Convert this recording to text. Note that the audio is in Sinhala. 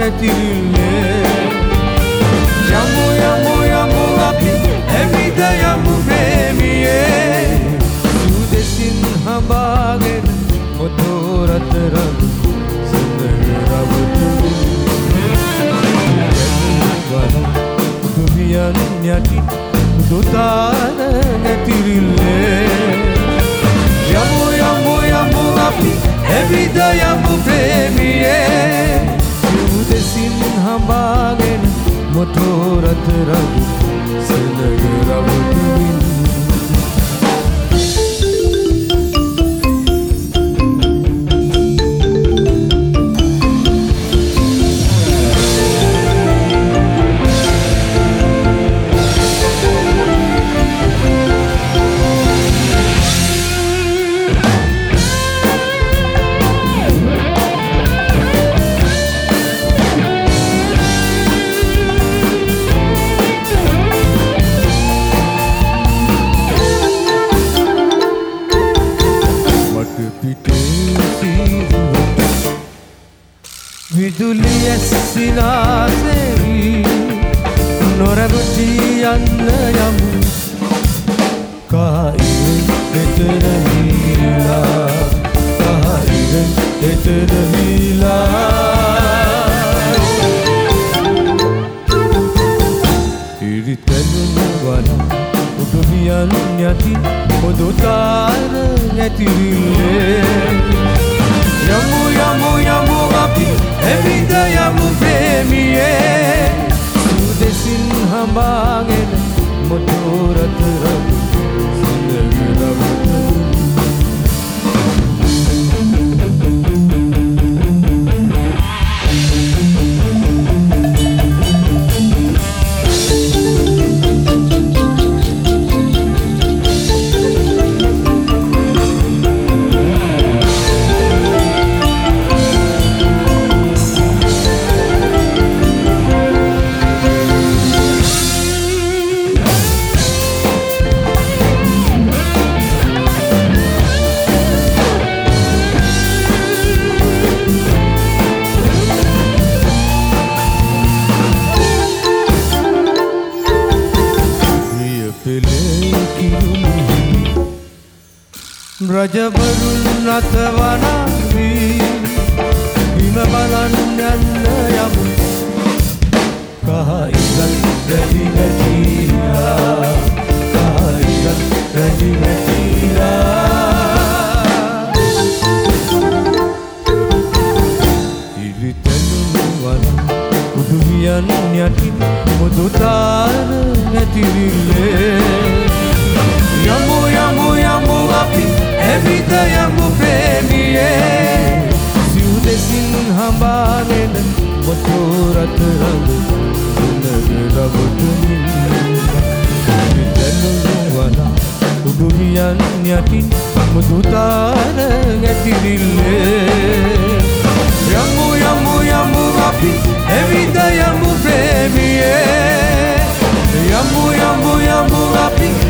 නැතිරිල්ලේ යමු යමු යමු අපි එවිද යමු ප්‍රේමියේ සුදෙසින් හඹාගෙන මොටෝ රතරන් සඳර රවුතුමින් දුවියන් යටි දුතාන නැතිරිල්ලේ යමු යමු යමු අපි එවිද යමු ප්‍රේමියේ සුදෙසින් හඹාගෙන මොටෝ රතරන් සඳර රවුතුමින් විදුලිය සිනාසෙවි නොරගොටි යන්න යමු කායින් එතරහිලා කායින් එතරහිලා ඉරිතැනුණු වන උඩුවියන් යටි පොදුතාන නැතිරිල්ලේ යමු යමු යමු අපි එවිද යමු ප්‍රේමියේ සුදෙසින් හඹාගෙන මොටෝ රතරන් සඳර රවුතුමින් රජවරුන් නතවනාවී බිම බලන් යන්න යමු කායිගත් රැදි වැටිලා කායිගත් රැදි වැටිලා ඉරිතැනුණු වන උඩුවියන් යටි පොදුතාන නැතිරිල්ලේ යමු යමු යමු අපි එවිද යමු ප්‍රේමියේ සුදෙසින් හඹාගෙන මොටෝ රතරන් සඳර රවුතුමින් විදැනුණු වන උඩුවියන් යටි මුදුතාන නැතිරිල්ලේ යමු යමු යමු අපි එවිද යමු ප්‍රේමියේ යමු යමු යමු අපි